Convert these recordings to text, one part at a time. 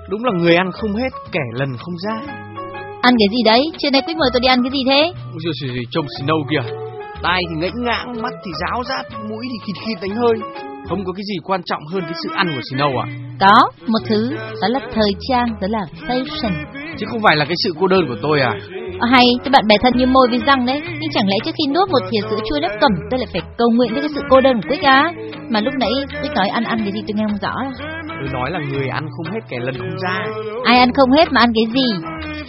Đúng là người ăn không hết, kẻ lần không ra. Ăn cái gì đấy? Trưa nay Quyết mời tôi đi ăn cái gì thế? Ôi trông Snow kìa. Tai thì ngãnh ngãng, mắt thì ráo rát, mũi thì khịt khịt đánh hơi. Không có cái gì quan trọng hơn cái sự ăn của Snow à? Có, một thứ, đó là thời trang, đó là fashion. Chứ không phải là cái sự cô đơn của tôi à? Hay, tôi bạn bè thân như môi với răng đấy. Nhưng chẳng lẽ trước khi nuốt một thìa sữa chua nếp cẩm, tôi lại phải cầu nguyện với cái sự cô đơn của Quyết á? Mà lúc nãy Quyết nói ăn cái gì tôi nghe không rõ. Tôi nói là người ăn không hết, kẻ lần không ra. Ai ăn không hết mà ăn cái gì?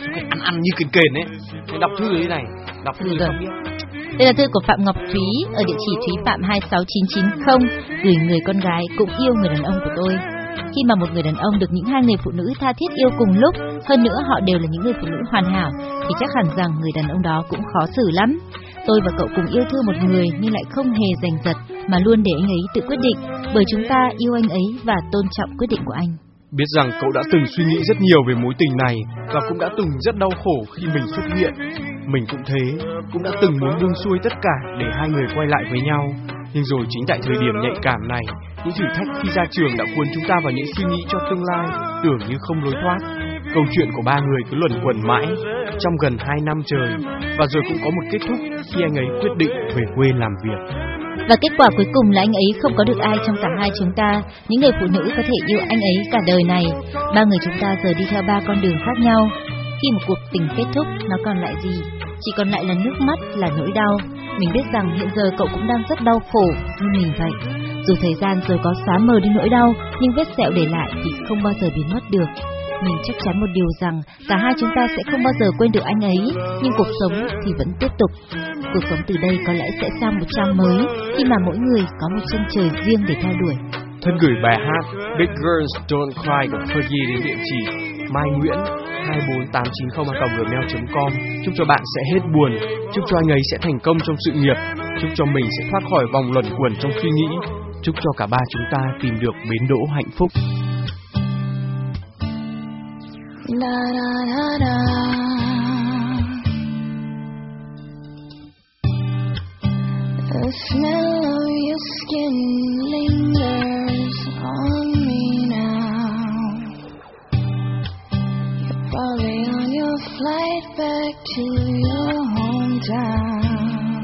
Ăn như kền kền ấy. Đọc thư như thế này, đọc thư rồi. Không biết. Đây là thư của Phạm Ngọc Thúy ở địa chỉ thúyphạm26990, gửi người con gái cũng yêu người đàn ông của tôi. Khi mà một người đàn ông được những hai người phụ nữ tha thiết yêu cùng lúc, hơn nữa họ đều là những người phụ nữ hoàn hảo, thì chắc hẳn rằng người đàn ông đó cũng khó xử lắm. Tôi và cậu cùng yêu thương một người nhưng lại không hề giành giật, mà luôn để anh ấy tự quyết định, bởi chúng ta yêu anh ấy và tôn trọng quyết định của anh. Biết rằng cậu đã từng suy nghĩ rất nhiều về mối tình này và cũng đã từng rất đau khổ khi mình xuất hiện. Mình cũng thế, cũng đã từng muốn buông xuôi tất cả để hai người quay lại với nhau. Nhưng rồi chính tại thời điểm nhạy cảm này, những thử thách khi ra trường đã cuốn chúng ta vào những suy nghĩ cho tương lai tưởng như không lối thoát. Câu chuyện của ba người cứ luẩn quẩn mãi trong gần 2 năm trời, và rồi cũng có một kết thúc khi anh ấy quyết định về quê làm việc. Và kết quả cuối cùng là anh ấy không có được ai trong cả hai chúng ta, những người phụ nữ có thể yêu anh ấy cả đời này. Ba người chúng ta giờ đi theo ba con đường khác nhau. Khi một cuộc tình kết thúc, nó còn lại gì? Chỉ còn lại là nước mắt, là nỗi đau. Mình biết rằng hiện giờ cậu cũng đang rất đau khổ như mình vậy. Dù thời gian rồi có xóa mờ đi nỗi đau, nhưng vết sẹo để lại thì không bao giờ biến mất được. Mình chắc chắn một điều rằng cả hai chúng ta sẽ không bao giờ quên được anh ấy, nhưng cuộc sống thì vẫn tiếp tục. Cuộc sống từ đây có lẽ sẽ sang một trang mới, khi mà mỗi người có một chân trời riêng để theo đuổi. Thân gửi bài hát Big Girls Don't Cry của Fergie đến địa chỉ Mai Nguyễn 24890@gmail.com. Chúc cho bạn sẽ hết buồn, chúc cho anh ấy sẽ thành công trong sự nghiệp, chúc cho mình sẽ thoát khỏi vòng luẩn quẩn trong suy nghĩ, chúc cho cả ba chúng ta tìm được bến đỗ hạnh phúc. Da, da, da, da. The smell of your skin lingers on me now. You're probably on your flight back to your hometown.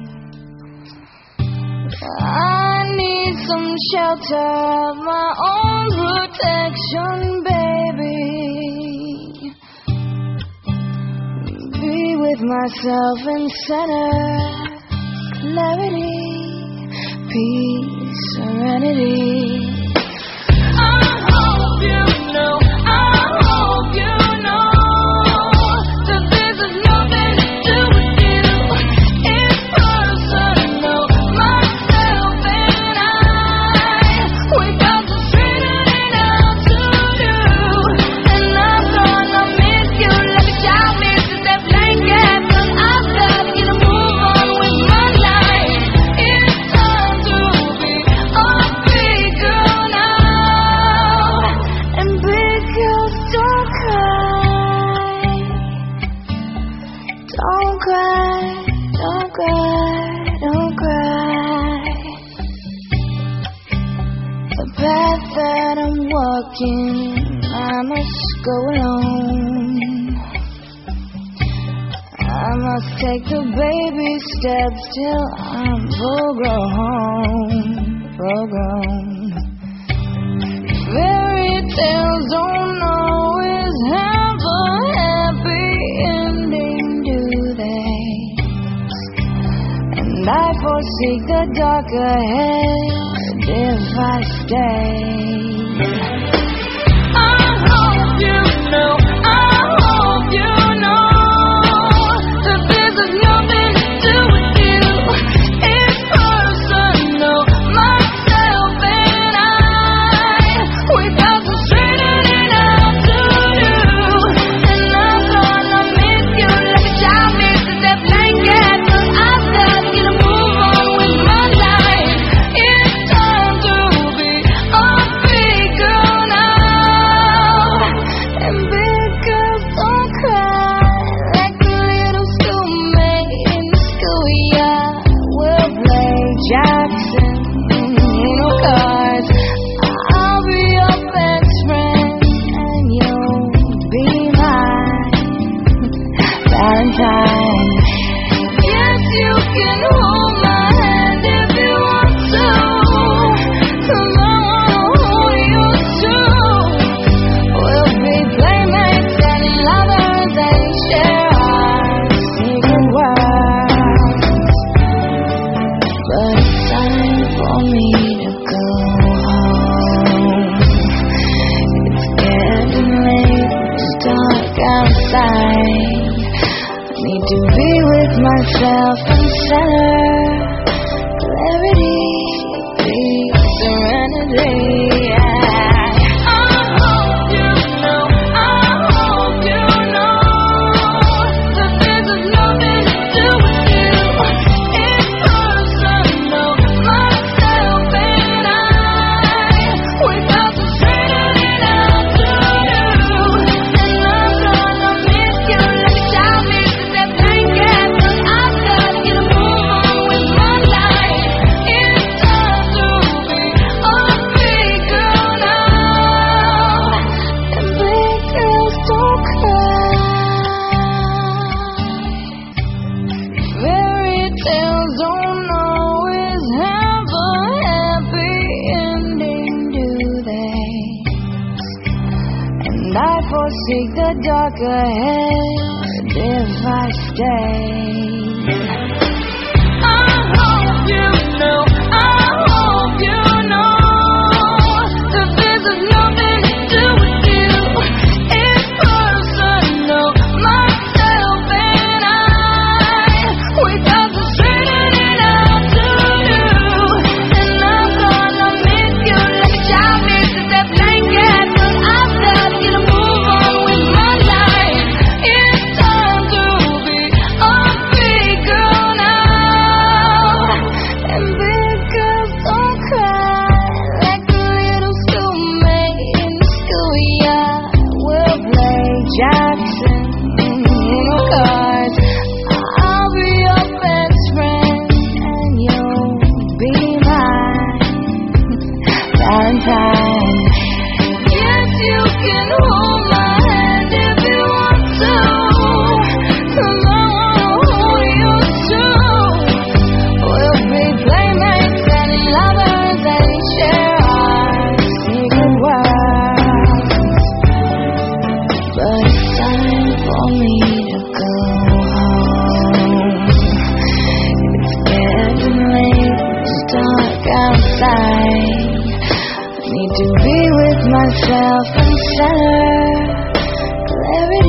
I need some shelter of my own protection, baby. Be with myself in center, clarity, peace, serenity. I hope you know, I hope you know that this is nothing to do with you. It's personal, myself and I. We got to straighten it out to do. And I'm gonna miss you like a child misses their blanket. But I've got to get a move on with my life. It's time to be a big girl now. And big girls don't cry. Don't cry, don't cry, don't cry. The path that I'm walking, I must go alone. I must take the baby steps till I'm full grown. Fairy tales don't always have a happy ending, do they? And I foresee the dark ahead if I stay. I hope you know, I hope you know that this is nothing to do with you. It's personal, myself and I. We got to straighten it out to do. And I'm gonna miss you like a child misses their blanket. But I've got to get a move on with my life. It's time to be a center, clarity, peace, serenity. I foresee the dark ahead if I stay. I hope you know that this has nothing to do with you. It's personal, myself and I. We concentrated it out to you, and I'm gonna miss you like a child misses that blanket. But I've got to get a move on with my life. It's time to be a big girl now, and big girls don't cry like a little schoolmate in the schoolyard. We'll play Jackson in cards. I'll be your best friend, and you'll be mine Valentine. Yes, you can hold my hand if you want to, 'cause I wanna hold you too. We'll be playmates and lovers and share our secret worlds. But it's time for me to go home. It's getting late, it's dark outside. I need to be with myself and center, clarity.